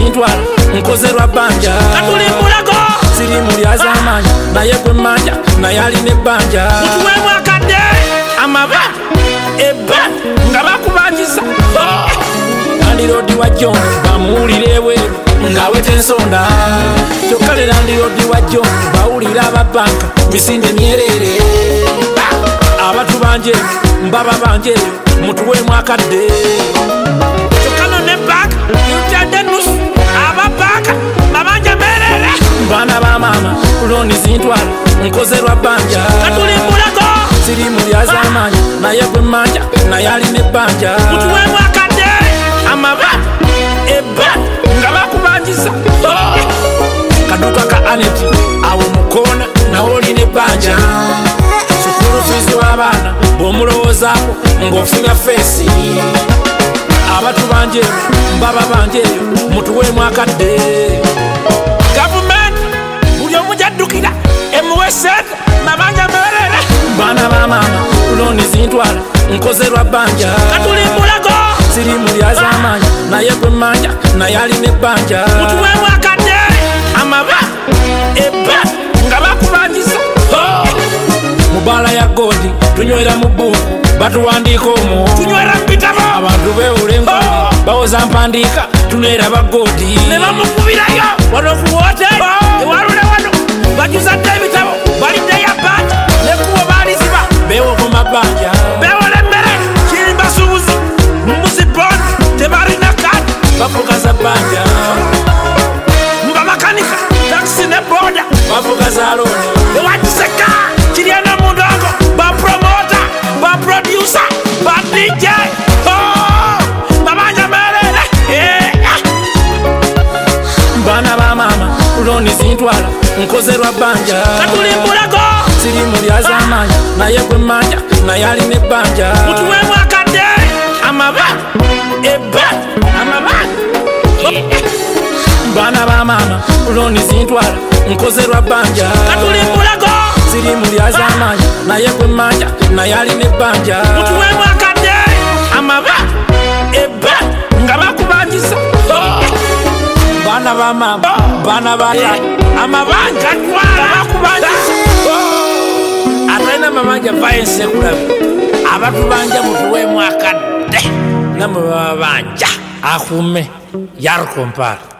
zintwala nkozerwa bbanja katulimbulako siri muli az'amaanyi naye gwe mmanja naye alina ebbanja mutuweemu akadde amaba ebba nga bakubanjiza landiroodi wa John bamuwulira ebweru ng'aweta ensonda kyokka le landiroodi wa John bawulira ababbanka misinde myerere abatu banje mbaba banje mutuweemu akadde kyokano ne banka yutadde nusu ababbanka babanja merere baana ba maama looni zintwala nkozerwa bbanja katulimbulako siri muli az'amaanyi naye gwe mmanja naye alina ebbanja mutuweemu akadde amaba ebba nga bakubanjiza kaduka ka Anet awo mukoona nawe olina ebbanja sukulu fiizi w'abaana bw'omulowoozaako ng'ofunya feesi abatu banje mbaba banje mutuweemu akadde gavumenti buli omu jaddukira emuwe sente mabanja merere baana ba maama looni zintwala nkozerwa bbanja katulimbulako siri muli az'amaanyi naye gwe mmanja naye alina ebbanja mutuweemu akadde amaba ebba nga bakubanjiza mubaala ya goodi tunywera mu bbuuku batuwandiika omwo tunywera mbitabo abantu beewula enkoni bawoza mpandiika tuneeraba goodi ne bamukubirayo wano ku woteri ewalula wano bajuzadde ebitabo baliddeyo bbanja nekkubo baaliziba beewogoma bbanja beewola emmere kirimbasuubuzi mbuzi bondi tebalina kadi bafugaza bbanja mbamakanika takisi ne boda bavuga za looni ewakiseka kiryana mu ndongo bapromota baprodusa badj babanja merere baana ba maama looni zintwala nkozerwa bbanja katulimbulako siri muli az'amaanyi naye gwe mmanja naye alina ebbanja mutuweemu akadde amaba ebba amaba baana ba maama looni zintwala nkozerwa bbanja katulimbulako siri muli az'amaanyi naye gwe mmanja naye alina ebbanja mutuweemu akadde amaba ebba nga bakubanjiza baana ba maama baana ba amabanja bakubanjiza atalina mabanja vayensi ekulabe abatubanja mutuweemu akadde namwe baba banja akume yarukompara